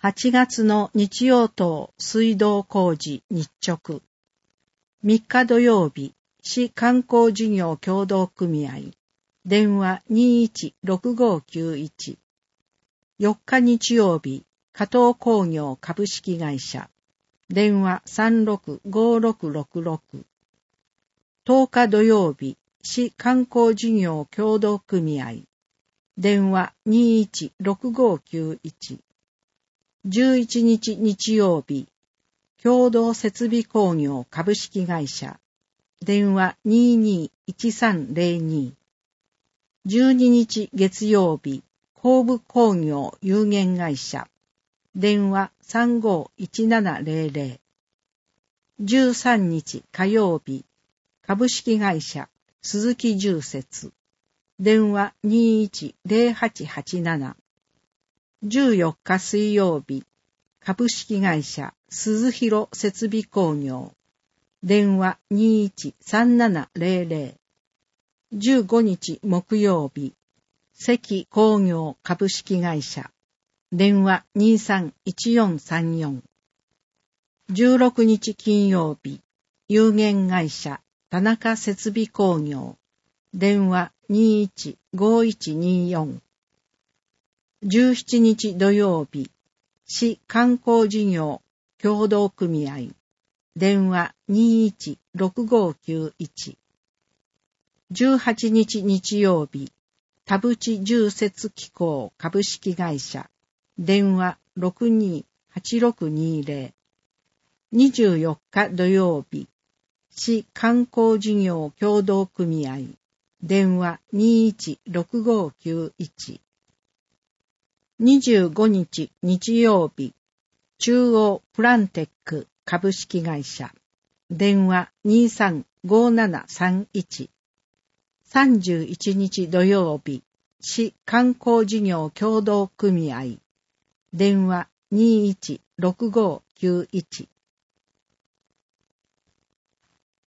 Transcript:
8月の日曜等水道工事日直。3日土曜日、市観光事業協同組合。電話 216591。4日日曜日、加藤工業株式会社。電話 365666。10日土曜日、市観光事業協同組合。電話 216591。11日日曜日、共同設備工業株式会社。電話 221302。12日月曜日、後部工業有限会社。電話 351700。13日火曜日、株式会社鈴木住設。電話 210887。14日水曜日、株式会社鈴広設備工業。電話 213700。15日木曜日、関工業株式会社。電話 231434。16日金曜日、有限会社田中設備工業。電話 215124。17日土曜日、市観光事業協同組合。電話 216591。18日日曜日、田淵住設機構株式会社。電話 628620。24日土曜日、市観光事業協同組合。電話 216591。25日日曜日、中央プランテック株式会社。電話 235731。31日土曜日、市観光事業協同組合。電話 216591。